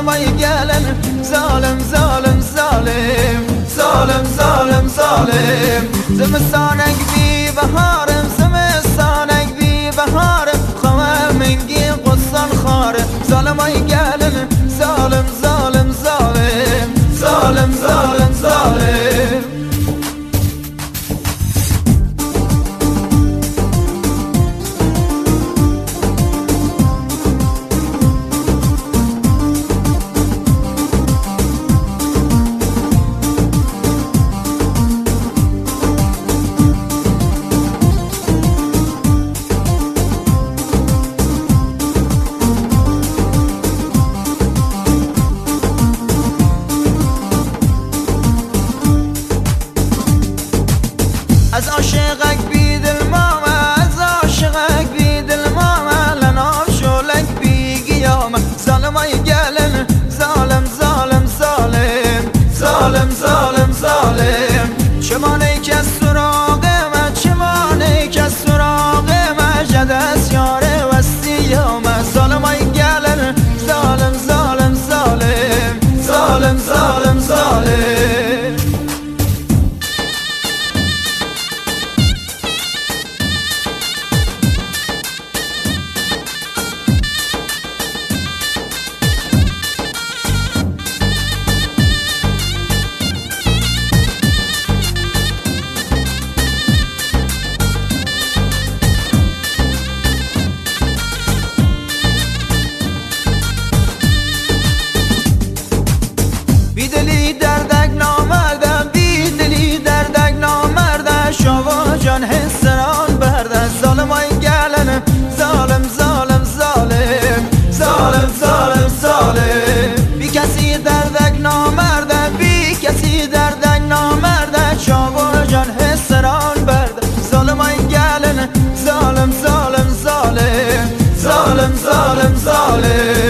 ظالمای گلن ظالم ظالم ظالم ظالم ظالم ظالم زمستانک بی بهارم زمستانک بی بهارم خواه منگی قصان خاره ظالمای گلن ظالم ظالم ظالم ظالم ظالم ظالم از عاشقک بی دل ماما از عاشقک بی دل ماما لنا شولک بی گیاما ظالمای گلن ظالم ظالم ظالم ظالم ظالم ظالم چمانه که سراغ من چمانه که سراغ من جدس یاره وستی ما ظالمای گلن ظالم ظالم ظالم ظالم ظالم ظالم بیدلی دردک نامردم بیدلی دردک نامردم شما جان حسران برده ظالمای گلن ظالم ظالم ظالم ظالم ظالم ظالم بی کسی دردک نامردم بی کسی دردک نامردم شما جان حسران برده ظالمای گلن ظالم ظالم ظالم ظالم ظالم ظالم